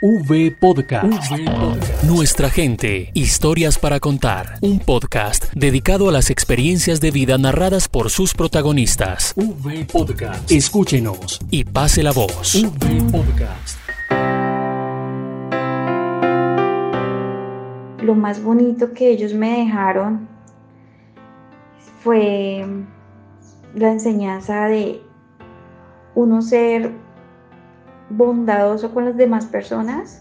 V Podcast. Nuestra gente, historias para contar. Un podcast dedicado a las experiencias de vida narradas por sus protagonistas. V Podcast. Escúchenos y pase la voz. V Podcast. Lo más bonito que ellos me dejaron fue la enseñanza de uno ser bondadoso con las demás personas,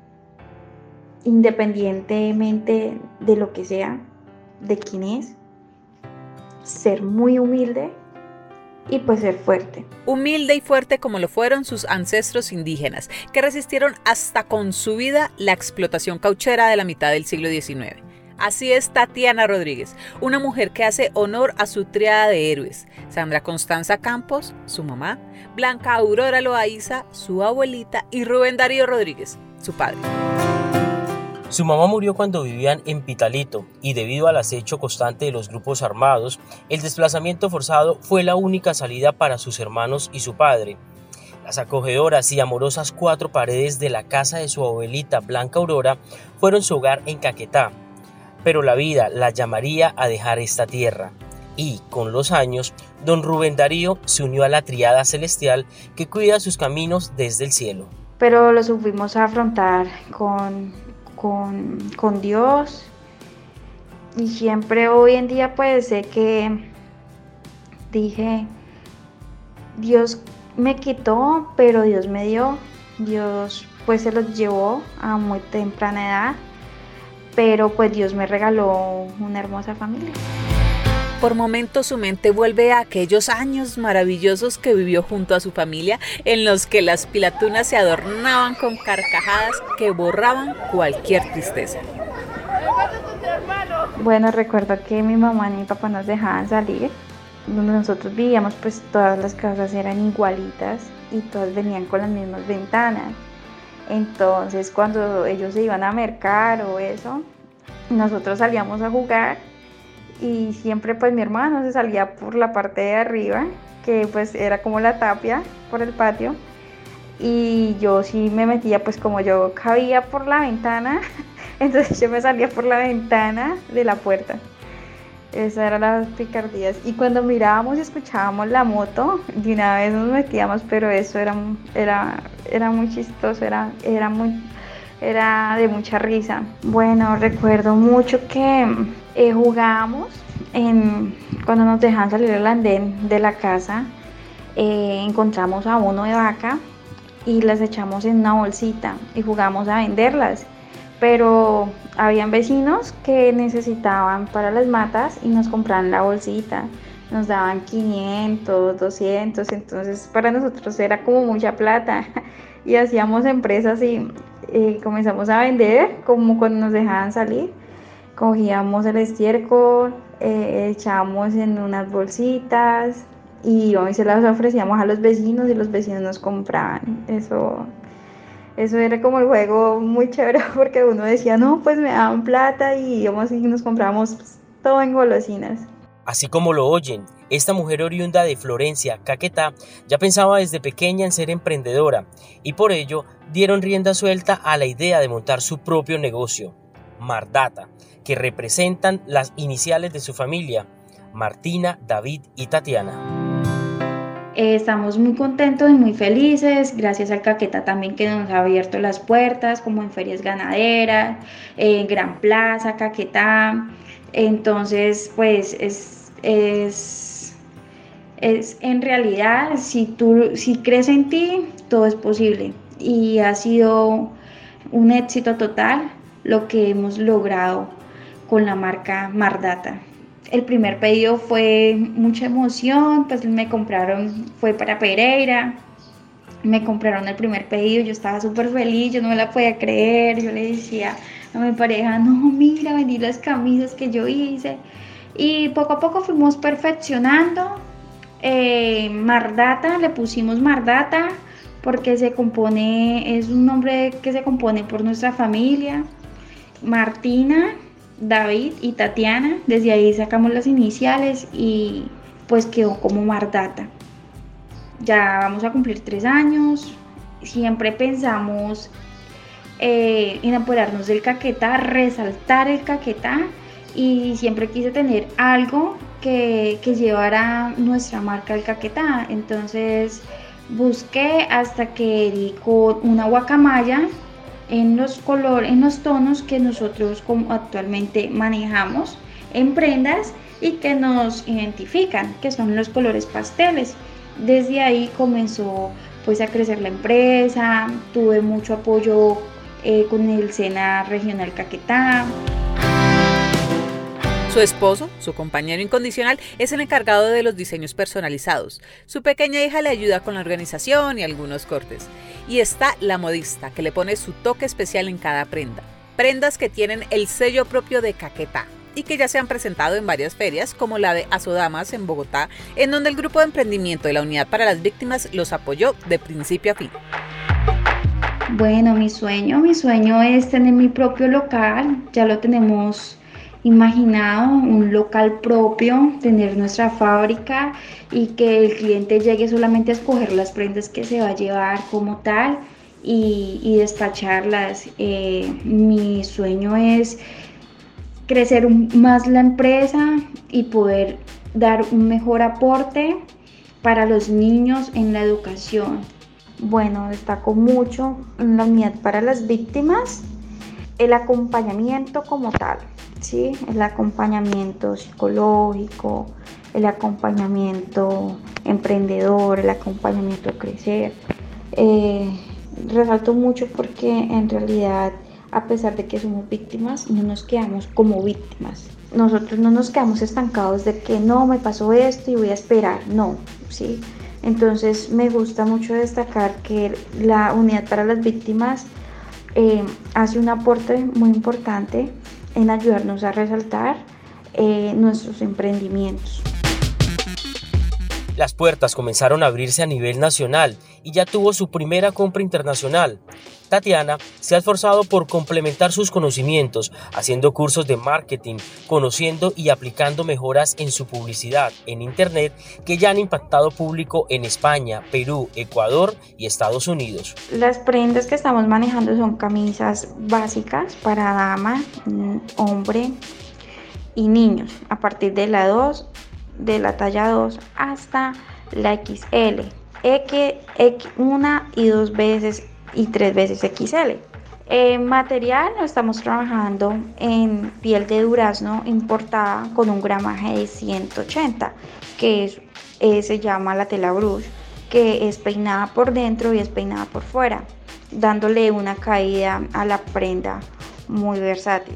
independientemente de lo que sea, de quién es, ser muy humilde y pues ser fuerte. Humilde y fuerte como lo fueron sus ancestros indígenas, que resistieron hasta con su vida la explotación cauchera de la mitad del siglo XIX. Así es Tatiana Rodríguez, una mujer que hace honor a su tríada de héroes: Sandra Constanza Campos, su mamá; Blanca Aurora Loaiza, su abuelita; y Rubén Darío Rodríguez, su padre. Su mamá murió cuando vivían en Pitalito y debido al acecho constante de los grupos armados, el desplazamiento forzado fue la única salida para sus hermanos y su padre. Las acogedoras y amorosas cuatro paredes de la casa de su abuelita Blanca Aurora fueron su hogar en Caquetá. Pero la vida la llamaría a dejar esta tierra y, con los años, don Rubén Darío se unió a la tríada celestial que cuida sus caminos desde el cielo. Pero lo supimos afrontar con Dios, y siempre hoy en día pues sé que dije, Dios me quitó, pero Dios me dio. Dios pues se los llevó a muy temprana edad, pero pues Dios me regaló una hermosa familia. Por momentos su mente vuelve a aquellos años maravillosos que vivió junto a su familia, en los que las pilatunas se adornaban con carcajadas que borraban cualquier tristeza. Bueno, recuerdo que mi mamá y mi papá nos dejaban salir. Donde nosotros vivíamos, pues todas las casas eran igualitas y todas venían con las mismas ventanas. Entonces cuando ellos se iban a mercar o eso, nosotros salíamos a jugar y siempre pues mi hermano se salía por la parte de arriba, que pues era como la tapia por el patio, y yo sí me metía, pues como yo cabía por la ventana, entonces yo me salía por la ventana de la puerta. Esas eran las picardías. Y cuando mirábamos y escuchábamos la moto, de una vez nos metíamos, pero eso era muy chistoso, era de mucha risa. Bueno, recuerdo mucho que jugábamos cuando nos dejaban salir al andén de la casa, encontramos a uno de vaca y las echamos en una bolsita y jugamos a venderlas. Pero habían vecinos que necesitaban para las matas y nos compraban la bolsita, nos daban 500, 200, entonces para nosotros era como mucha plata y hacíamos empresas y comenzamos a vender como cuando nos dejaban salir. Cogíamos el estiércol, echábamos en unas bolsitas y hoy se las ofrecíamos a los vecinos y los vecinos nos compraban. Eso era como el juego muy chévere, porque uno decía, no, pues me daban plata y íbamos y nos compramos todo en golosinas. Así como lo oyen, esta mujer oriunda de Florencia, Caquetá, ya pensaba desde pequeña en ser emprendedora y por ello dieron rienda suelta a la idea de montar su propio negocio, Mardata, que representan las iniciales de su familia, Martina, David y Tatiana. Estamos muy contentos y muy felices, gracias al Caquetá también, que nos ha abierto las puertas, como en ferias ganaderas, en Gran Plaza, Caquetá. Entonces, pues es en realidad, si crees en ti, todo es posible. Y ha sido un éxito total lo que hemos logrado con la marca Mardata. El primer pedido fue mucha emoción, pues fue para Pereira, me compraron el primer pedido, yo estaba súper feliz, yo no me la podía creer, yo le decía a mi pareja, no, mira, vendí las camisas que yo hice, y poco a poco fuimos perfeccionando. Mardata, le pusimos Mardata porque es un nombre que se compone por nuestra familia, Martina, David y Tatiana. Desde ahí sacamos las iniciales y pues quedó como Mardata. Ya vamos a cumplir 3 años. Siempre pensamos enamorarnos del Caquetá, resaltar el Caquetá, y siempre quise tener algo que llevara nuestra marca del Caquetá. Entonces busqué hasta que di con una guacamaya en los tonos que nosotros actualmente manejamos en prendas y que nos identifican, que son los colores pasteles. Desde ahí comenzó pues a crecer la empresa, tuve mucho apoyo con el SENA Regional Caquetá. Su esposo, su compañero incondicional, es el encargado de los diseños personalizados. Su pequeña hija le ayuda con la organización y algunos cortes. Y está la modista, que le pone su toque especial en cada prenda. Prendas que tienen el sello propio de Caquetá y que ya se han presentado en varias ferias, como la de Asodamas en Bogotá, en donde el grupo de emprendimiento de la Unidad para las Víctimas los apoyó de principio a fin. Bueno, mi sueño es tener mi propio local. Ya lo tenemos imaginado, un local propio, tener nuestra fábrica y que el cliente llegue solamente a escoger las prendas que se va a llevar como tal y despacharlas. Mi sueño es crecer más la empresa y poder dar un mejor aporte para los niños en la educación. Bueno, destaco mucho en la Unidad para las Víctimas el acompañamiento como tal. Sí, el acompañamiento psicológico, el acompañamiento emprendedor, el acompañamiento a crecer. Resalto mucho porque en realidad, a pesar de que somos víctimas, no nos quedamos como víctimas. Nosotros no nos quedamos estancados de que no, me pasó esto y voy a esperar. No, ¿sí? Entonces me gusta mucho destacar que la Unidad para las Víctimas hace un aporte muy importante en ayudarnos a resaltar nuestros emprendimientos. Las puertas comenzaron a abrirse a nivel nacional y ya tuvo su primera compra internacional. Tatiana se ha esforzado por complementar sus conocimientos, haciendo cursos de marketing, conociendo y aplicando mejoras en su publicidad en Internet que ya han impactado público en España, Perú, Ecuador y Estados Unidos. Las prendas que estamos manejando son camisas básicas para dama, hombre y niños, a partir de la talla 2 hasta la XL, una y 2 veces y 3 veces XL. Material lo estamos trabajando en piel de durazno importada con un gramaje de 180, que se llama la tela brush, que es peinada por dentro y es peinada por fuera, dándole una caída a la prenda muy versátil.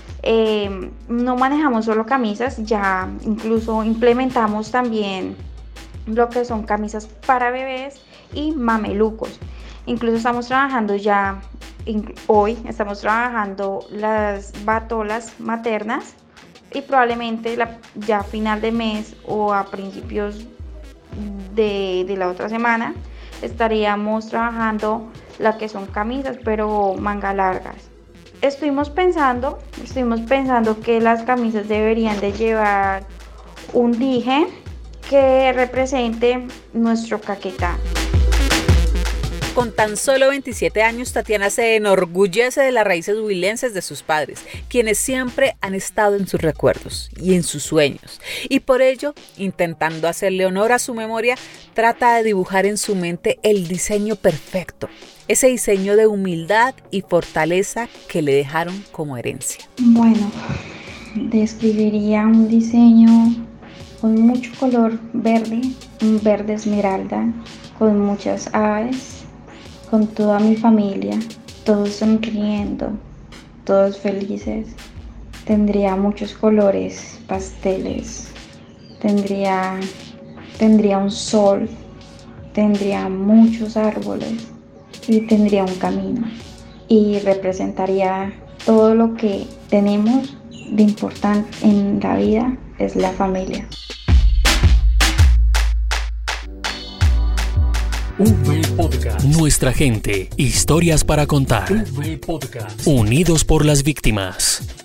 No manejamos solo camisas, ya incluso implementamos también lo que son camisas para bebés y mamelucos. Incluso estamos trabajando hoy estamos trabajando las batolas maternas y probablemente ya a final de mes o a principios de la otra semana estaríamos trabajando lo que son camisas pero manga largas. Estuvimos pensando que las camisas deberían de llevar un dije que represente nuestro Caquetá. Con tan solo 27 años, Tatiana se enorgullece de las raíces huilenses de sus padres, quienes siempre han estado en sus recuerdos y en sus sueños. Y por ello, intentando hacerle honor a su memoria, trata de dibujar en su mente el diseño perfecto, ese diseño de humildad y fortaleza que le dejaron como herencia. Bueno, describiría un diseño con mucho color verde, un verde esmeralda, con muchas aves, con toda mi familia, todos sonriendo, todos felices. Tendría muchos colores pasteles, tendría un sol, tendría muchos árboles y tendría un camino. Y representaría todo lo que tenemos de importante en la vida, es la familia. Podcast. Nuestra gente, historias para contar. Podcast. Unidos por las víctimas.